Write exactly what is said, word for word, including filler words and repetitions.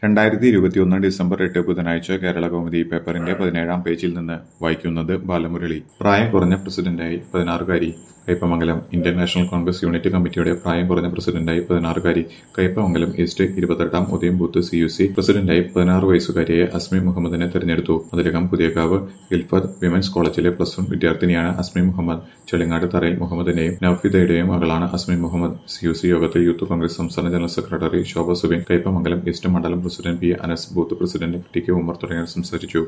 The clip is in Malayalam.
രണ്ടായിരത്തി ഇരുപത്തിയൊന്ന് ഡിസംബർ എട്ട് ബുധനാഴ്ച കേരളകൗമുദി പേപ്പറിന്റെ പതിനേഴാം പേജിൽ നിന്ന് വായിക്കുന്നത് ബാലമുരളി. പ്രായം കുറഞ്ഞ പ്രസിഡന്റായി പതിനാറുകാരി Kaipamangalam. Indian National Congress unit കമ്മിറ്റിയുടെ പ്രായം കുറഞ്ഞ പ്രസിഡന്റായി പതിനാറുകാരി കയ്പമംഗലം ഈസ്റ്റ് ഇരുപത്തെട്ടാം ഉദയം ബൂത്ത് സി യു സി പ്രസിഡന്റായി പതിനാറ് വയസ്സുകാരിയെ അസ്മി മുഹമ്മദിനെ തെരഞ്ഞെടുത്തു. അതിലകം പുതിയകാവ് ഹിൽഫത്ത് വിമൻസ് കോളേജിലെ പ്ലസ് വൺ വിദ്യാർത്ഥിനിയാണ് അസ്മി മുഹമ്മദ്. ചെളിങ്ങാട് തറയിൽ മുഹമ്മദിന്റെയും നൌഫിദയുടെയും മകളാണ് Asmi Muhammad. C U C യോഗത്തിൽ യൂത്ത് കോൺഗ്രസ് സംസ്ഥാന general secretary Shobha Subin, Kaipamangalam east മണ്ഡലം president P Anas, booth president T K Umar തുടങ്ങിയവർ സംസാരിച്ചു.